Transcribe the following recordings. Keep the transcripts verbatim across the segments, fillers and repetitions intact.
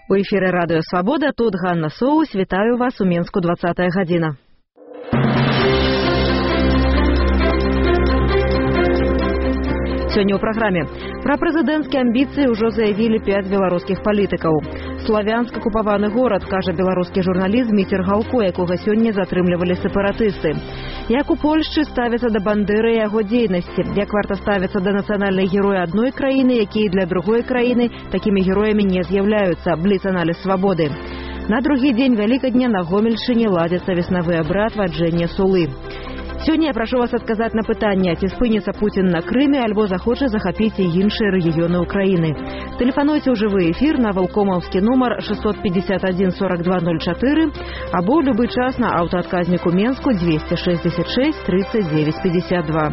У эфіры радыё Свабода, тут Ганна Соус, вітаю вас у Менску двадцатая гадзіна. Сёння ў праграме. Пра прэзідэнцкія амбіцыі ўжо заявілі пяць беларускіх палітыкаў. Славянск — акупаваны горад, кажа беларускі журналіст Міцер Галко, якога сёння затрымлівалі сепаратысты. Як у Польшчы ставяцца да Бандэры і яго дзейнасці, як варта ставіцца да нацыянальных герояў адной краіны, якія для другой краіны такімі героямі не з'яўляюцца. Бліц-аналіз Свабоды. На другі дзень Вялікадня на Гомельшчыне ладзіцца веснавы абрад ваджэння сулы. Сёння я прашу вас адказаць на пытанне, ці спыніцца Пуцін на Крыме, альбо захоча захапіць і іншыя рэгіёны Украіны. Тэлефануйце ў жывы эфір на валкомаўскі нумар шестьсот пятьдесят один сорок два ноль четыре або ў любы час на аўтаадказніку Менску двести шестьдесят шесть тридцать девять пятьдесят два.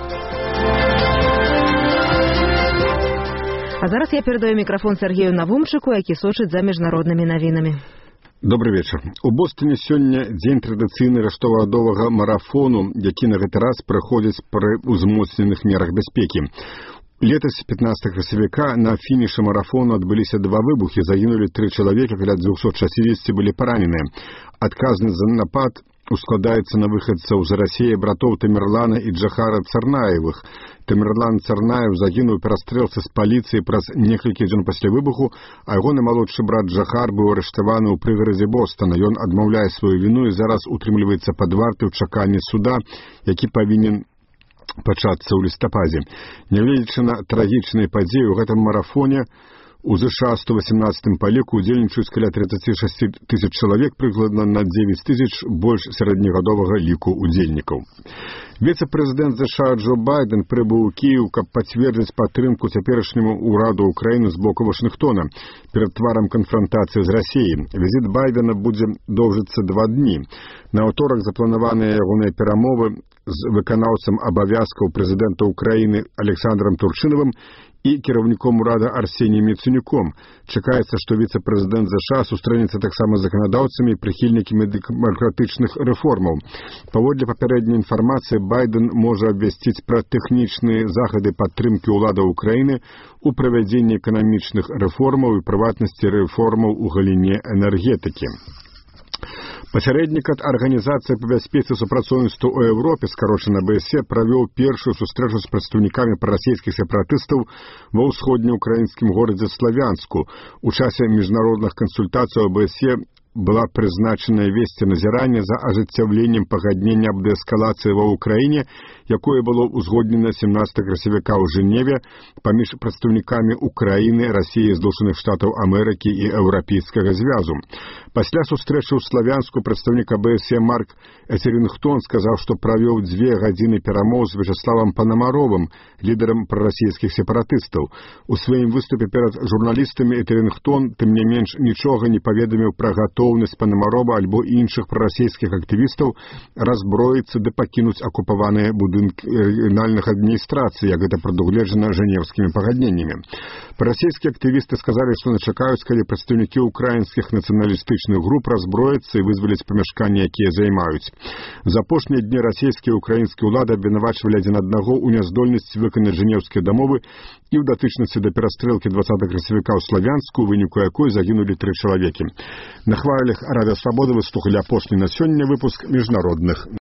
А зараз я перадаю мікрафон Сергею Навумчыку, які сочыць за міжнароднымі навінамі. Добрый вечер. У Бостоне сёння дзень традыцыйны раштовадовага марафону, які на гэты раз праходзіць пры узмоцненых мерах бяспекі. Летась пятнадцатага красавіка на фінішы марафону адбыліся два выбухі, загінулі тры чалавека, каля двухсот шестидесяти былі параненыя. Адказны за напад ускладаецца на выхадцаў з Расіі братоў Тамерлана і Джахара Царнаевых. Тамерлан Царнаев загінуў перастрэлцы з паліцыі праз некалькі дзён пасля выбуху, а ягоны малодшы брат Джахар быў арыштаваны ў прыгарадзе Бостона. Ён адмаўляе сваю віну і зараз утрымліваецца пад вартай у чаканні суда, які павінен пачацца ў лістападзе. Нягледзячы на трагічныя падзеі ў гэтым марафоне, у ЗША сто восемнадцатым па ліку удзельнічаюць каля тридцать шесть тысяч чалавек, прыкладна на девять тысяч больш сярэднегадовага ліку удзельнікаў. Віцэ-прэзідэнт ЗША Джо Байден прыбыў у Кіеў, каб пацвердзіць падтрымку цяперашняму ўраду Украіны з боку Вашынгтона перад тварам канфрантацыі з Расіяй. Візіт Байдена будзе доўжыцца два дні. На аўторак запланаваныя ягоныя перамовы з выканаўцам абавязкаў прэзідэнта Украіны Александром Турчынавым і кіраўніком урада Арсеніем Яценюком. Чакаецца, што віцэ-прэзідэнт ЗША сустрэнецца таксама з заканадаўцамі і прыхільнікамі дэмакратычных рэформаў. Паводле папярэдняй інфармацыі, Байден можа абвясціць пра тэхнічныя захады падтрымкі ўладаў Украіны у правядзенні эканамічных рэформаў і прыватнасці рэформаў у галіне энергетыкі. Пасярэднік ад Арганізацыі па бяспецы і супрацоўніцтву ў Еўропе, скарочана бэ эс е, правёў першую сустрэчу з прадстаўнікамі прарасійскіх сепаратыстаў ва ўсходнеукраінскім горадзе Славянску. У часе міжнародных кансультацый бэ эс е была прызначаная весці назірання за ажыццяўленнем пагаднення аб дээскалацыі ва ўкраіне, якое было ўзгоднена семнадцатага красавіка ў Жэневе паміж прадстаўнікамі Украіны, Расіі, Злучаных Штатаў Амерыкі і Еўрапейскага звязу. Пасля сустрэчы ў Славянску прадстаўнік бэ эс е Марк Эцерінгтон сказаў, што правёў дзве гадзіны перамоў з Вячеславам Панамаровым, лідарам прарасійскіх сепаратыстаў. У сваім выступе перад журналістамі Эцерінгтон, тым не менш, нічога не паведаміў пра гатоўнасць Панамарова альбо іншых прарасійскіх актывістаў разброіцца ды пакінуць акупаваныя будынкі рэгіянальных адміністрацый, як гэта прадугледжана жэнеўскімі пагадненнямі. Прарасійскія актывісты сказалі, што начакаюць, калі прадстаўнікі украінскіх нацыяналістычных груп разброяцца і вызваляць памяшканні, якія займаюць. За апошнія дні расійскія і украінскія ўлады абвінавачвалі адзін аднаго ў няздольнасці выканаць жэнеўскія дамовы і ў датычнасці да перастрэлкі двадцатага красавіка ў Славянску, у выніку якой загінулі тры чалавекі. На хвалях радыё Свабода вы слухалі апошні на сёння выпуск міжнародных